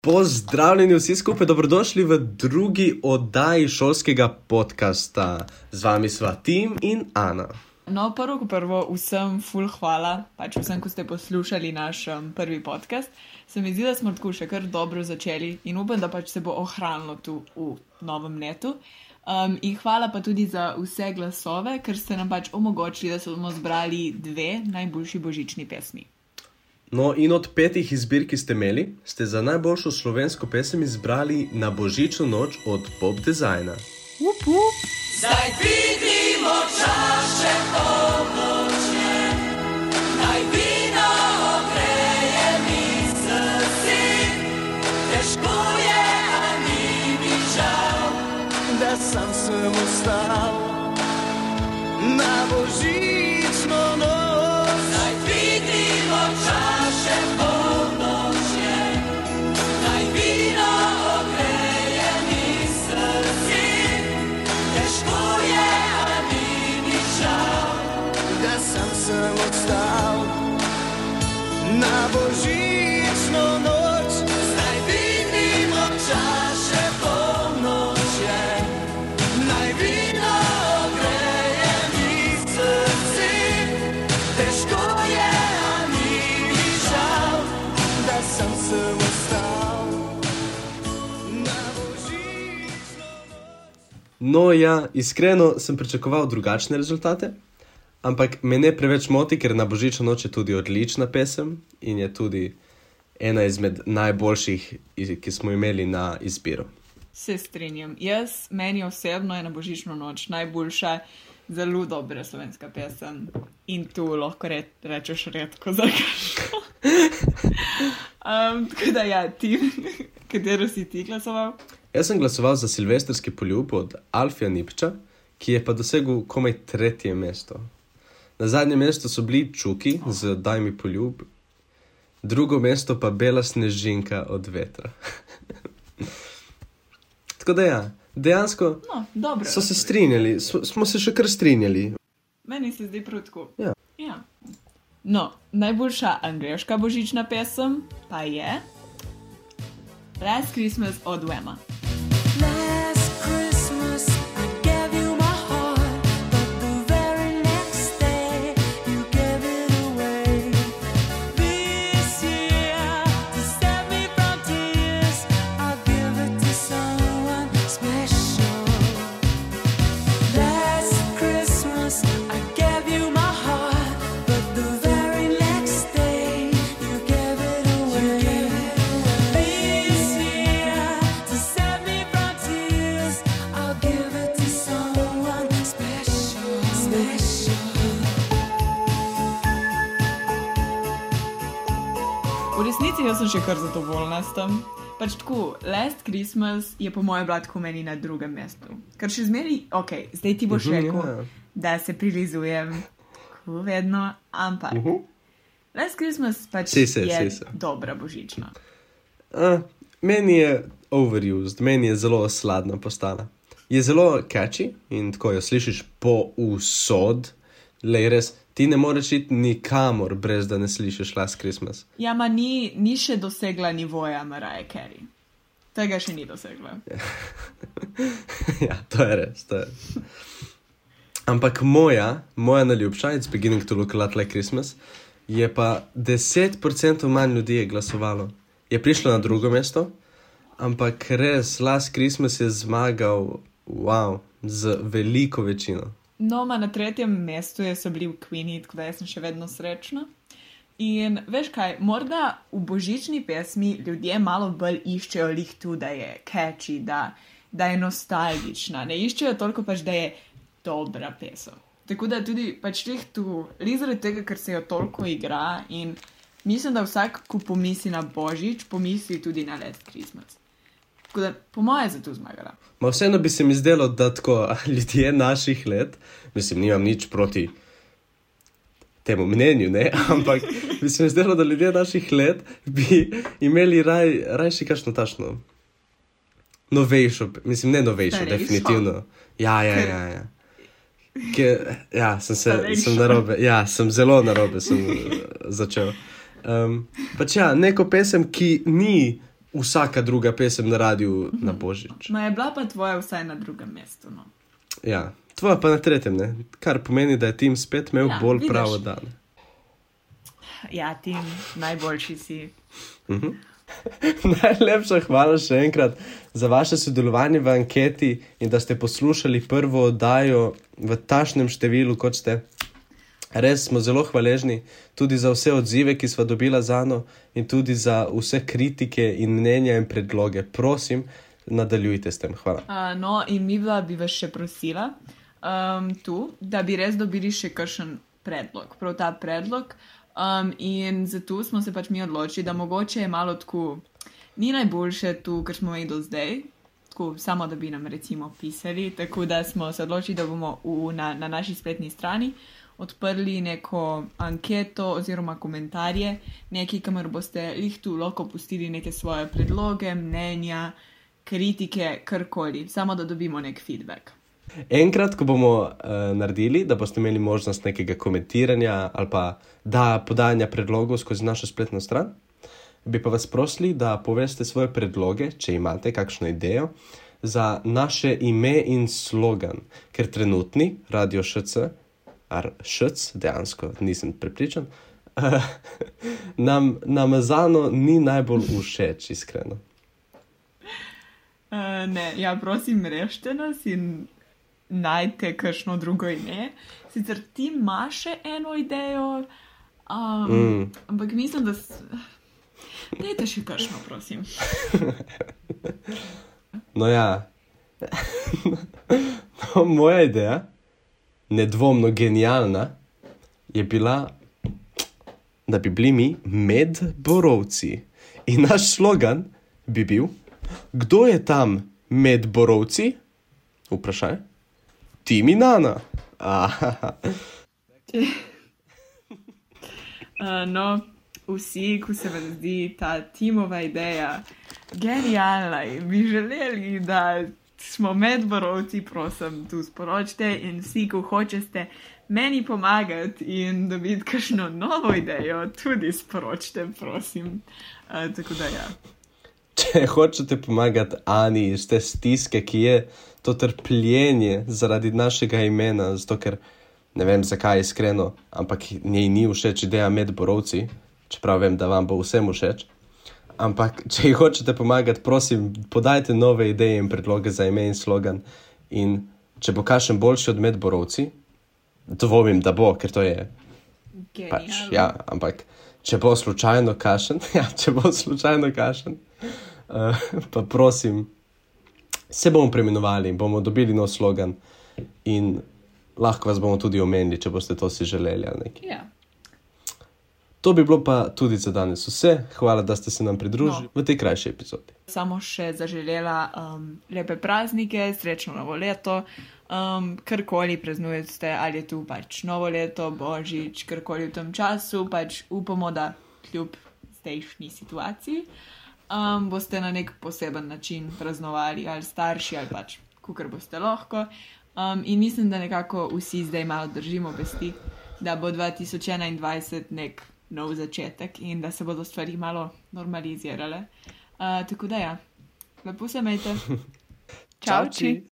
Pozdravljeni vsi skupaj, dobrodošli v drugi oddaji šolskega podcasta. Z vami sva Tim in Ana. No, prvo, vsem ful hvala, vsem, ko ste poslušali naš prvi podcast. Se mi zdi, da smo tako še kar dobro začeli in upam, da se bo ohranilo tu v novem letu. In hvala pa tudi za vse glasove, ker ste nam omogočili, da smo zbrali 2 najboljši božični pesmi. No, in od 5 izbir, ki ste imeli, ste za najboljšo slovensko pesem izbrali Na božično noč od Pop Dizajna. Zdaj vidimo čaše polnočne, naj vino ogreje mi srce. Težko je, a ni mi žal, da sem ostal na božično noč. Zdaj vidimo čaše polnočne, naj vino ogreje mi srce. Težko je, a ni mi žal, da sem odstal na božično noč. Zdaj vidimo čaše polnočne, naj vino ogreje mi srce. Težko je, a ni mi žal, da sem ostal na božično noč. No ja, iskreno sem pričakoval drugačne rezultate, ampak me ne preveč moti, ker Na božično noč je tudi odlična pesem in je tudi ena izmed najboljših, ki smo imeli na izbiro. Se strinjam. Meni osebno je Na božično noč najboljša, zelo dobra slovenska pesem in tu lahko rečeš redko za kakšno. Tako da ja, Tim, katero si ti glasoval? Jaz sem glasoval za Silvestrski poljub od Alfija Nipča, ki je pa dosegel komaj 3. mesto. Na zadnjem mestu so bili Čuki z Daj mi poljub, 2. mesto pa Bela snežinka od Vetra. Tako da ja, dejansko Dobro. so se strinjali, smo se še kar strinjali. Meni se zdi prav tako. Ja. No, najboljša angleška božična pesem pa je Last Christmas od Whama. Last Christmas I gave you my heart, but the very next day you gave it away. This year, to save me from tears, I'll give it to someone special. Last Christmas I gave you my heart, but the very next day you gave it away. This year, to save me from tears, I'll give it to someone special. V resnici jaz sem še kar zadovoljna s tem. Tako, Last Christmas je po mojem bratku meni na 2. mestu. Ker še zmeri, zdaj ti boš rekel, da se prilizujem, ko vedno, ampak Last Christmas je dobra božična. Meni je overused, meni je zelo sladna postala. Je zelo catchy in tako jo slišiš povsod. Lej res, ti ne moreš iti nikamor, brez da ne slišiš Last Christmas. Ja, ma ni še dosegla nivoja Mariah Carey. Tega še ni dosegla. Ja, to je res, to je. Ampak moja najljubša, It's beginning to look a lot like Christmas, je pa 10% manj ljudi je glasovalo. Je prišlo na 2. mesto, ampak res, Last Christmas je zmagal, z veliko večino. No, na 3. mestu so bili v Queenie, tako da jaz sem še vedno srečna. In veš kaj, morda v božični pesmi ljudje malo bolj iščejo lih tu, da je catchy, da je nostalgična. Ne iščejo toliko da je dobra pesem. Tako da tudi teh tu, zaradi tega, ker se jo toliko igra in mislim, da vsak, ko pomisli na božič, pomisli tudi na Last Christmas. Tako da po moje je zato zmagala. Vseeno bi se mi zdelo, da tako ljudje naših let, nimam nič proti temu mnenju, ne, ampak bi se mi zdelo, da ljudje naših let bi imeli rajši kakšno tašno novejšo, ne novejšo, Starejšo? definitivno. Ja. Sem zelo narobe začel. Neko pesem, ki ni vsaka druga pesem na radiju na Božič. Ma je bila pa tvoja vsaj na drugem mestu, no. Ja, tvoja pa na tretjem, ne? Kar pomeni, da je tim spet imel Ja, bolj vidiš. pravo dan. Ja, Tim, najboljši si. Najlepša hvala še enkrat za vaše sodelovanje v anketi in da ste poslušali prvo oddajo v tašnem številu, kot ste. Res smo zelo hvaležni tudi za vse odzive, ki sva dobila zano in tudi za vse kritike in mnenja in predloge. Prosim, nadaljujte s tem. Hvala. No, in Midva bi vas še prosila da bi res dobili še kakšen predlog, prav ta predlog. In zato smo se pač mi odločili, da mogoče je malo tako, ni najboljše tu, kar smo imeli do zdaj, tako samo da bi nam recimo pisali, tako da smo se odločili, da bomo na naši spletni strani odprli neko anketo oziroma komentarje, nekaj, kamor boste tu lahko pustili neke svoje predloge, mnenja, kritike, karkoli, samo da dobimo nek feedback. Enkrat, ko bomo naredili, da boste imeli možnost nekega komentiranja ali pa podajanja predlogov skozi našo spletno stran, bi pa vas prosili, da poveste svoje predloge, če imate kakšno idejo, za naše ime in slogan, ker trenutni Radio ŠC, dejansko nisem prepričan, nam zano ni najbolj všeč, iskreno. Ne, ja, prosim, rešte nas in najte kakšno drugo ime. Sicer ti imaš še eno idejo, ampak mislim, da... Dajte še kakšno, prosim. No ja, no, moja ideja, nedvomno genialna, je bila, da bi bili mi medborovci. In naš slogan bi bil, kdo je tam med borovci? Vprašaj. Tim in Nana. No, vsi, ko se vam zdi ta Timova ideja genialna in bi želeli, da smo medborovci, prosim, tu sporočite in vsi, ko hočete meni pomagati in dobiti kakšno novo idejo, tudi sporočite, prosim. Tako da ja. Če hočete pomagati Ani iz te stiske, ki je to trpljenje zaradi našega imena, zato ker ne vem zakaj iskreno, ampak njej ni všeč ideja medborovci, čeprav vem, da vam bo vsem všeč. Ampak, če ji hočete pomagati, prosim, podajte nove ideje in predloge za ime in slogan. In če bo kakšen boljši od medborovci, dvomim, da bo, ker to je pač, ja, ampak če bo slučajno kakšen, pa prosim, se bomo preimenovali in bomo dobili nov slogan in lahko vas bomo tudi omenili, če boste to si želeli ali nekaj. Ja. To bi bilo pa tudi za danes vse. Hvala, da ste se nam pridružili v tej krajši epizodi. Samo še zaželela lepe praznike, srečno novo leto, karkoli praznujete, ali je tu pač novo leto, božič, karkoli v tem času, pač upamo, da kljub zdajšnji situaciji boste na nek poseben način praznovali, ali starši, ali pač kakor boste lahko. In mislim, da nekako vsi zdaj malo držimo pesti, da bo 2021 nek nov začetek in da se bodo stvari malo normalizirale. Tako da ja, lepo se imejte. Čau, či!